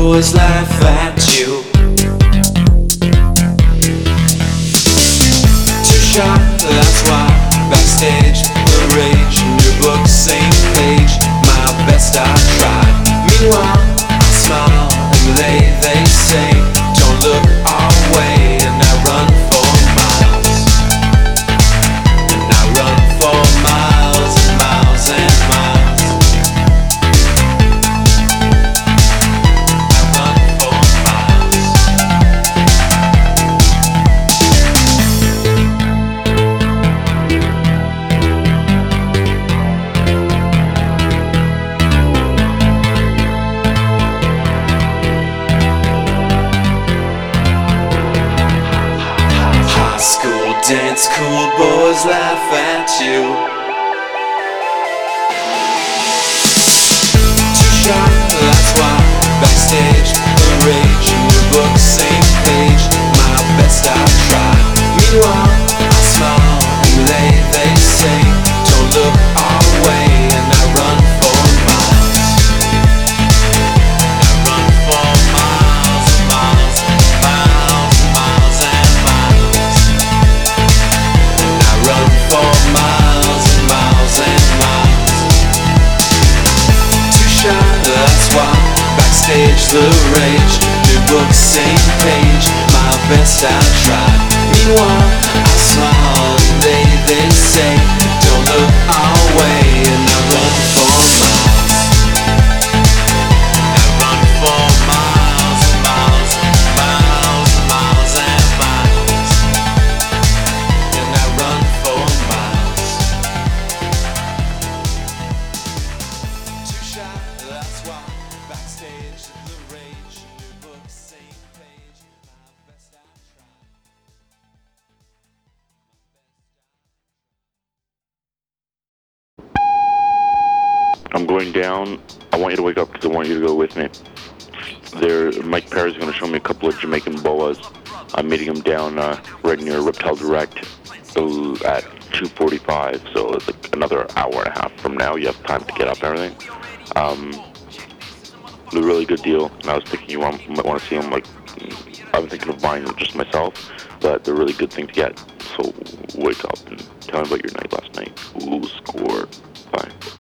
boys laugh at you. Too shy, that's why. Backstage, the rage. New book, same page. My best I tried. Meanwhile, I smile and they say, don't look our way. And I run for miles. And I run for miles and miles and miles. I run for miles. High school dance, cool boys laugh at you. Too shy, that's why. Backstage, the rage. New book, same page. My best I tried. Meanwhile, I smile and they say, don't look our way. And I run for miles. I run for miles and miles, miles and miles and miles. And I run for miles and miles and miles. Too shy, that's why. Backstage, the rage. New book, same page. My best I tried. Meanwhile, I smile and they say, don't look our way. And I run for miles. I run for miles and miles, miles and miles and miles. And I run for miles. Too shy, that's why. Backstage, the rage. New book, same page. My best I tried. I'm going down. I want you to wake up because I want you to go with me. Mike Perry's going to show me a couple of Jamaican boas. I'm meeting him down right near Reptile Direct at 2:45. So it's like another hour and a half from now. You have time to get up and everything. It's a really good deal. And I was thinking you might want to see them. Like, I've been thinking of buying them just myself, but they're a really good thing to get. So wake up and tell me about your night last night. Ooh, score. Bye.